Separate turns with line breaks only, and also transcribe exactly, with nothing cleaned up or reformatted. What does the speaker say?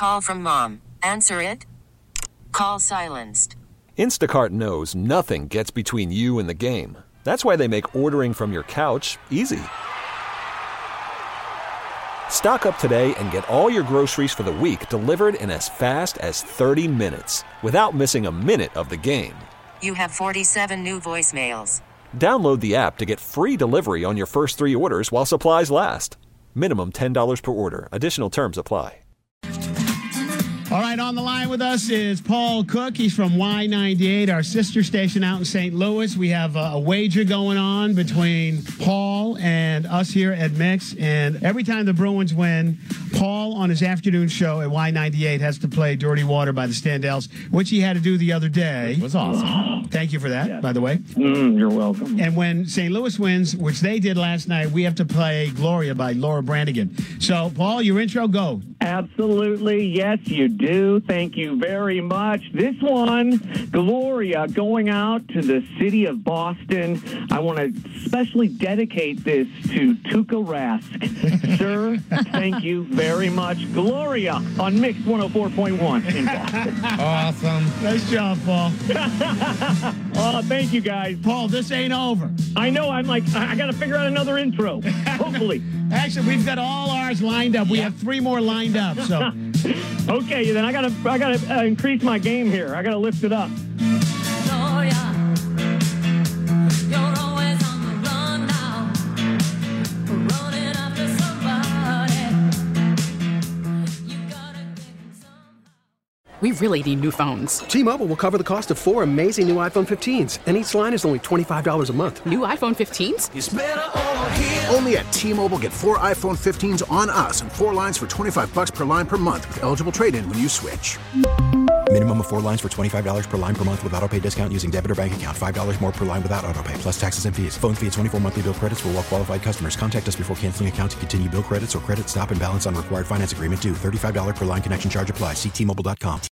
call from mom. Answer it. Call silenced.
Instacart knows nothing gets between you and the game. That's why they make ordering from your couch easy. Stock up today and get all your groceries for the week delivered in as fast as thirty minutes without missing a minute of the game.
You have forty-seven new voicemails.
Download the app to get free delivery on your first three orders while supplies last. Minimum ten dollars per order. Additional terms apply.
All right, on the line with us is Paul Cook. He's from Y ninety-eight, our sister station out in Saint Louis. We have a, a wager going on between Paul and us here at Mix. And every time the Bruins win, Paul on his afternoon show at Y ninety-eight has to play Dirty Water by the Standells, which he had to do the other day.
It was awesome.
Thank you for that,
yeah.
by the way.
Mm, you're welcome.
And when Saint Louis wins, which they did last night, we have to play Gloria by Laura Branigan. So, Paul, your intro, go.
Absolutely. Yes, you do. Thank you very much. This one, Gloria, going out to the city of Boston. I want to especially dedicate this to Tuukka Rask. Sir, thank you very much. Gloria on Mix one oh four point one in Boston.
Awesome. Nice job, Paul.
Oh, thank you, guys.
Paul, this ain't over.
I know. I'm like, I got to figure out another intro. Hopefully.
Actually, we've got all ours lined up. We have three more lined up. So,
okay, then I gotta, I gotta uh, increase my game here. I gotta lift it up.
Gloria, you're always on the run now, running after somebody. You gotta get some.
We really need new phones.
T-Mobile will cover the cost of four amazing new iPhone fifteens, and each line is only twenty-five dollars a month.
New iPhone fifteens?
It's better over here. Only at T-Mobile, get four iPhone fifteens on us and four lines for twenty-five dollars per line per month with eligible trade-in when you switch.
Minimum of four lines for twenty-five dollars per line per month with autopay discount using debit or bank account. five dollars more per line without autopay, plus taxes and fees. Phone fee at twenty-four monthly bill credits for well-qualified customers. Contact us before canceling account to continue bill credits or credit stop and balance on required finance agreement due. thirty-five dollars per line connection charge applies. See T Mobile dot com.